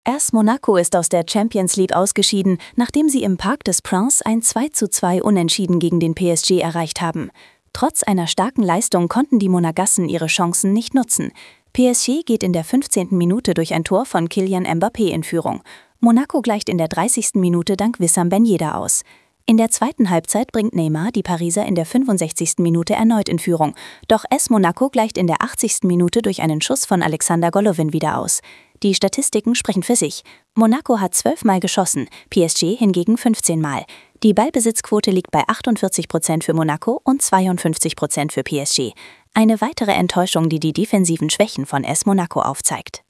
AS Monaco ist aus der Champions League ausgeschieden, nachdem sie im Parc des Princes ein 2:2 Unentschieden gegen den PSG erreicht haben. Trotz einer starken Leistung konnten die Monegassen ihre Chancen nicht nutzen. PSG geht in der 15. Minute durch ein Tor von Kylian Mbappé in Führung. Monaco gleicht in der 30. Minute dank Wissam Ben Yedder aus. In der zweiten Halbzeit bringt Neymar die Pariser in der 65. Minute erneut in Führung. Doch AS Monaco gleicht in der 80. Minute durch einen Schuss von Alexander Golovin wieder aus. Die Statistiken sprechen für sich. Monaco hat 12 Mal geschossen, PSG hingegen 15 Mal. Die Ballbesitzquote liegt bei 48% für Monaco und 52% für PSG. Eine weitere Enttäuschung, die die defensiven Schwächen von AS Monaco aufzeigt.